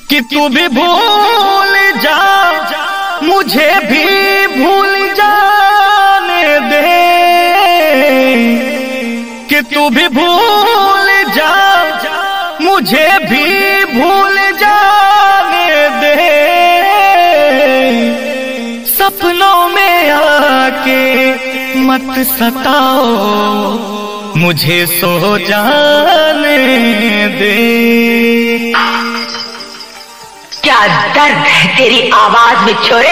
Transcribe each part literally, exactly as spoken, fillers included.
कि तू भी भूल जा, मुझे भी भूल जाने दे, कि तू भी भूल जा, मुझे भी भूल जाने दे। सपनों में आके मत सताओ, मुझे सो जाने दे। क्या दर्द है तेरी आवाज में छोरे।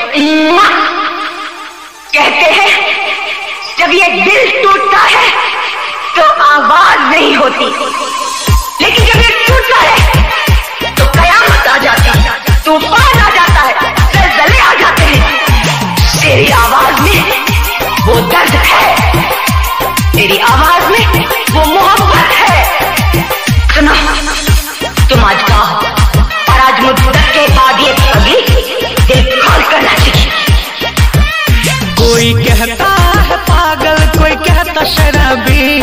कहते हैं जब ये दिल टूटता है तो आवाज नहीं होती, लेकिन जब ये टूटता है तो कयामत आ जाती है, तूफान आ जाता है, ज़लज़ले आ जाते हैं। तेरी आवाज में वो दर्द है, तेरी आवाज में वो मोहब्बत है। सुनो, तुम आज कहो और आज मुद्दत के बाद ये पगली दिल खोल कर नाचेगी। कोई कहता है पागल, कोई कहता शराबी,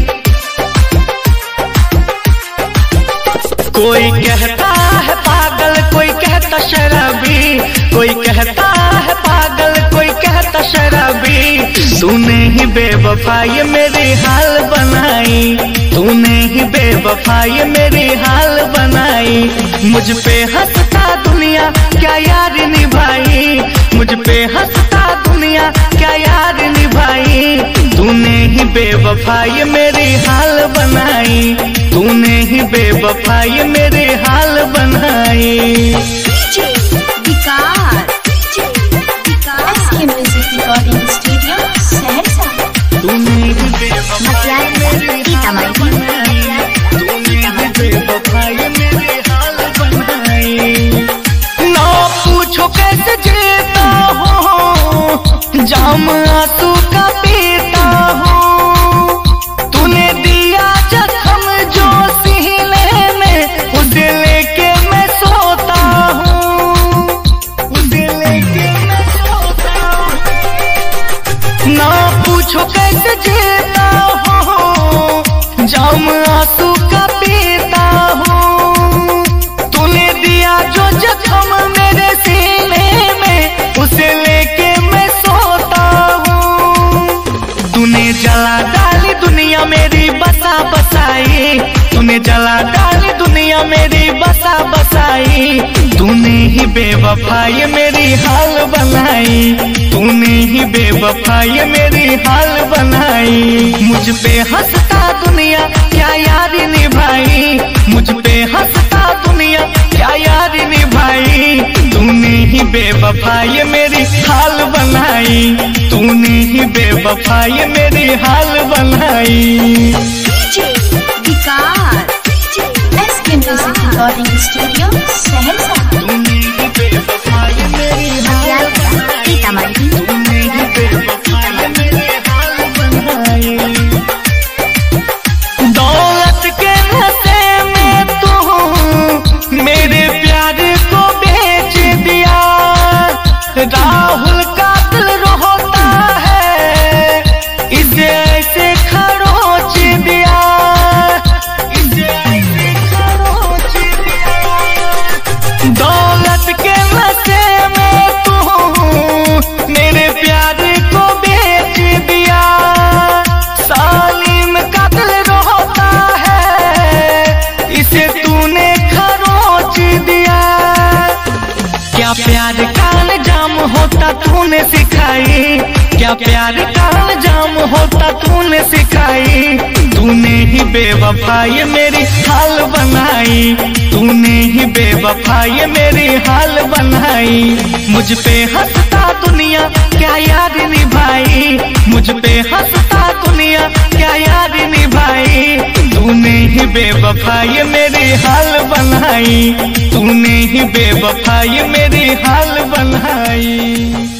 कोई कहता है पागल, कोई कहता शराबी, कोई कहता है पागल, कोई कहता शराबी। तूने ही बेवफाई मेरी हाल बनाई, तूने ही बेवफाई मेरी हाल बनाई। मुझ पे हंसता दुनिया क्या यार निभाई, मुझ पे हंसता दुनिया क्या यार निभाई। तूने ही बेवफाई मेरी हाल बनाई, तूने ही बेवफाई मेरी हाल बनाई। तूने ही बेवफाई मेरी हाल बनाई, तूने ही बेवफाई मेरी हाल बनाई। ना पूछो कैसे जीता हूँ, जाम आंसू का पीता हूँ। तूने दिया जख्म जो सीने में, उसे लेके मैं सोता हूँ, उसे लेके मैं सोता हूँ। ना पूछो कैसे जीता हूँ, जाम आंसू का पीता हूँ। तूने दिया जो जख्म मेरे सीने में, उसे लेके मैं सोता हूँ। तूने जला डाली दुनिया मेरी बसा बसाई, तूने जला डाली दुनिया मेरी बसा बसाई। तूने ही बेवफाई मेरी हाल बनाई, तूने ही बेवफाई मेरी हाल बनाई। मुझ पे हंसता दुनिया क्या यार निभाई, मुझ पे हंसता दुनिया क्या यार निभाई। तूने ही बेवफाई मेरी हाल बनाई, तूने ही बेवफाई मेरी हाल बनाई। तूने ही बेवफाई मेरी हाल बनाई, तूने ही बेवफाई मेरी हाल बनाई। दौलत के नशे में तू मेरे प्यार को बेच दिया। राहुल का दिल रोता है, इसे ऐसे खरोच दिया, इसे ऐसे खरोच दिया। दौलत के नशे में तू मेरे प्यार को बेच दिया। सालिम का दिल रोता है, इसे तूने खरोच दिया। क्या प्यार का अंजाम होता तूने सिखाई, क्या प्यार का अंजाम होता तूने सिखाई। तूने ही बेवफाई मेरी हाल बनाई, तूने ही बेवफाई मेरी हाल बनाई। मुझ पे हंसता दुनिया क्या यार निभाई, मुझ पे हंसता दुनिया क्या यार निभाई। तूने ही बेवफाई मेरी हाल बनाई, तूने ही बेवफाई मेरी हाल बनाई।